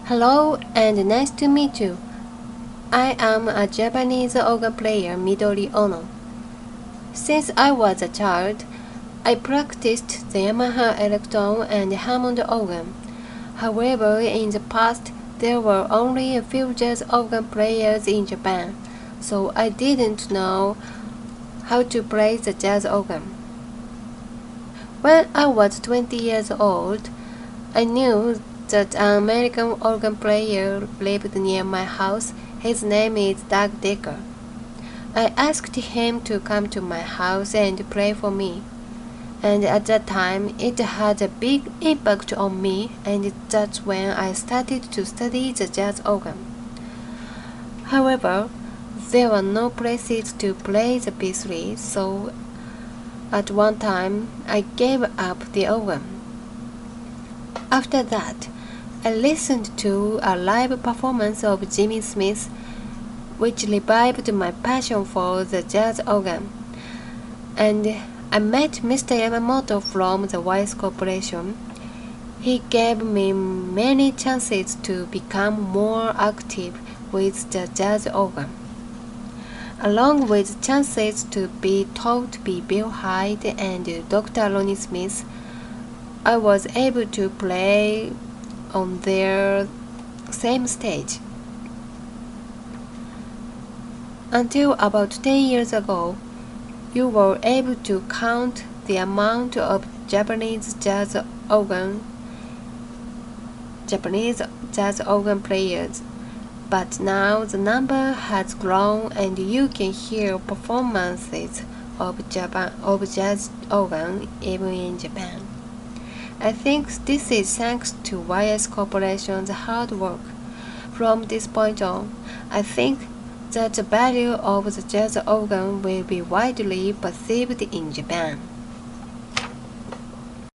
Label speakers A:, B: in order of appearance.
A: Hello and nice to meet you. I am a Japanese organ player, Midori Ono. Since I was a child, I practiced the Yamaha Electron and Hammond organ. However, in the past, there were only a few jazz organ players in Japan, so I didn't know how to play the jazz organ. When I was 20 years old, I knew that an American organ player lived near my house. His name is Doug Decker. I asked him to come to my house and play for me. And at that time, it had a big impact on me, and that's when I started to study the jazz organ. However, there were no places to play the B3, so at one time I gave up the organ. After that, I listened to a live performance of Jimmy Smith, which revived my passion for the jazz organ. And I met Mr. Yamamoto from the Wise Corporation. He gave me many chances to become more active with the jazz organ, along with chances to be taught by Bill Hyde and Dr. Lonnie Smith. I was able to play on their same stage. Until about 10 years ago, you were able to count the amount of Japanese jazz organ players, but now the number has grown and you can hear performances of jazz organ even in Japan. I think this is thanks to YS Corporation's hard work. From this point on, I think that the value of the jazz organ will be widely perceived in Japan.